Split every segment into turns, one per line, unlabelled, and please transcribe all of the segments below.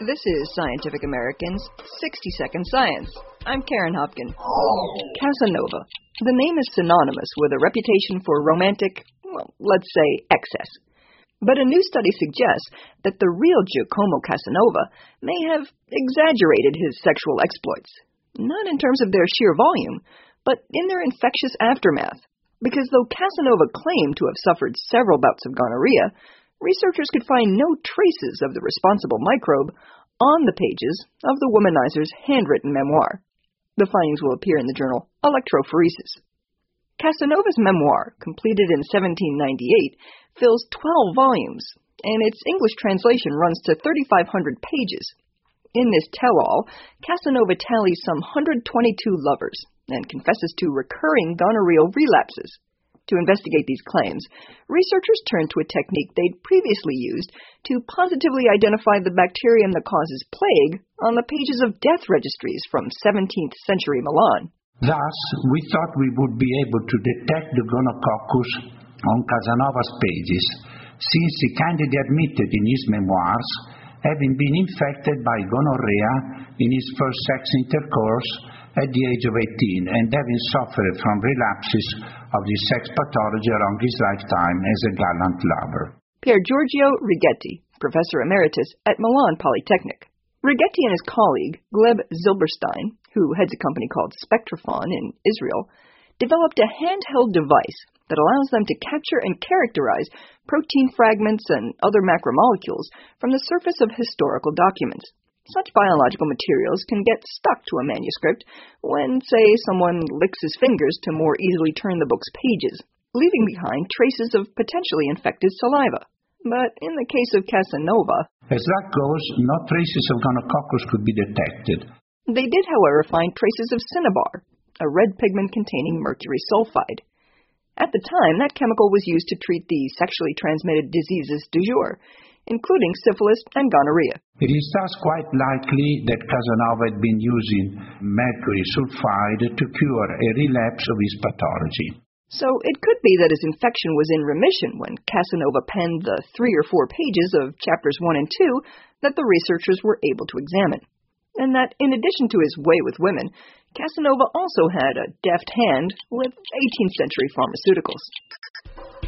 This is Scientific American's 60-Second Science. I'm Karen Hopkin. Casanova. The name is synonymous with a reputation for romantic, let's say, excess. But a new study suggests that the real Giacomo Casanova may have exaggerated his sexual exploits. Not in terms of their sheer volume, but in their infectious aftermath. Because though Casanova claimed to have suffered several bouts of gonorrhea, researchers could find no traces of the responsible microbe on the pages of the womanizer's handwritten memoir. The findings will appear in the journal Electrophoresis. Casanova's memoir, completed in 1798, fills 12 volumes, and its English translation runs to 3,500 pages. In this tell-all, Casanova tallies some 122 lovers and confesses to recurring gonorrheal relapses. To investigate these claims, researchers turned to a technique they'd previously used to positively identify the bacterium that causes plague on the pages of death registries from 17th century Milan.
Thus, we thought we would be able to detect the gonococcus on Casanova's pages, since he candidly admitted in his memoirs having been infected by gonorrhea in his first sex intercourse at the age of 18 and having suffered from relapses of this sex pathology along his lifetime as a gallant lover.
Pier Giorgio Righetti, Professor Emeritus at Milan Polytechnic. Righetti and his colleague, Gleb Zilberstein, who heads a company called Spectrophon in Israel, developed a handheld device that allows them to capture and characterize protein fragments and other macromolecules from the surface of historical documents. Such biological materials can get stuck to a manuscript when, say, someone licks his fingers to more easily turn the book's pages, leaving behind traces of potentially infected saliva. But in the case of Casanova,
as that goes, no traces of gonococcus could be detected.
They did, however, find traces of cinnabar, a red pigment containing mercury sulfide. At the time, that chemical was used to treat the sexually transmitted diseases du jour, including syphilis and gonorrhea.
It is thus quite likely that Casanova had been using mercury sulfide to cure a relapse of his pathology.
So it could be that his infection was in remission when Casanova penned the 3 or 4 pages of chapters 1 and 2 that the researchers were able to examine. And that in addition to his way with women, Casanova also had a deft hand with 18th century pharmaceuticals.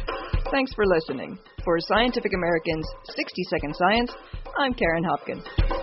Thanks for listening. For Scientific American's 60-Second Science, I'm Karen Hopkin.